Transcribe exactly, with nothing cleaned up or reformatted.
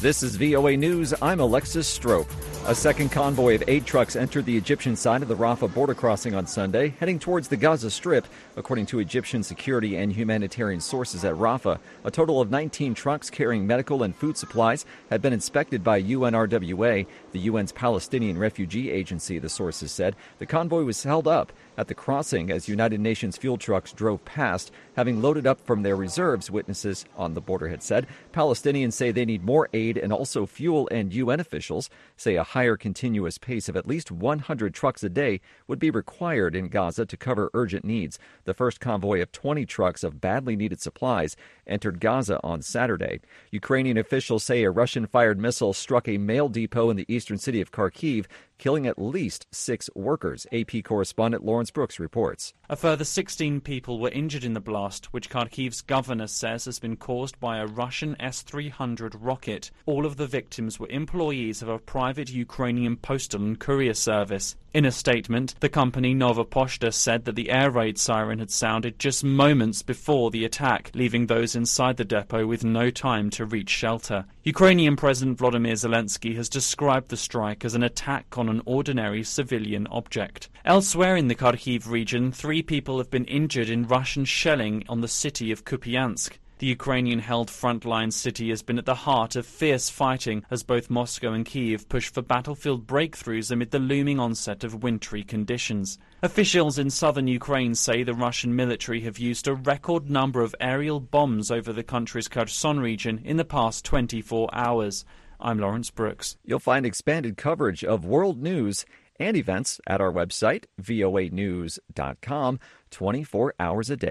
This is V O A News. I'm Alexis Strope. A second convoy of aid trucks entered the Egyptian side of the Rafah border crossing on Sunday, heading towards the Gaza Strip, according to Egyptian security and humanitarian sources at Rafah. A total of nineteen trucks carrying medical and food supplies had been inspected by U N R W A, the U N's Palestinian Refugee Agency, the sources said. The convoy was held up at the crossing as United Nations fuel trucks drove past, having loaded up from their reserves, witnesses on the border had said. Palestinians say they need more aid and also fuel, and U N officials say a higher continuous pace of at least one hundred trucks a day would be required in Gaza to cover urgent needs. The first convoy of twenty trucks of badly needed supplies entered Gaza on Saturday. Ukrainian officials say a Russian-fired missile struck a mail depot in the eastern city of Kharkiv, killing at least six workers. A P correspondent Lawrence Brooks reports. A further sixteen people were injured in the blast, which Kharkiv's governor says has been caused by a Russian S three hundred rocket. All of the victims were employees of a private Ukrainian postal and courier service. In a statement, the company Nova Poshta said that the air raid siren had sounded just moments before the attack, leaving those inside the depot with no time to reach shelter. Ukrainian President Volodymyr Zelensky has described the strike as an attack on an ordinary civilian object. Elsewhere in the Kharkiv region, three people have been injured in Russian shelling on the city of Kupiansk. The Ukrainian-held frontline city has been at the heart of fierce fighting as both Moscow and Kyiv push for battlefield breakthroughs amid the looming onset of wintry conditions. Officials in southern Ukraine say the Russian military have used a record number of aerial bombs over the country's Kherson region in the past twenty-four hours. I'm Lawrence Brooks. You'll find expanded coverage of world news and events at our website, V O A news dot com, twenty-four hours a day.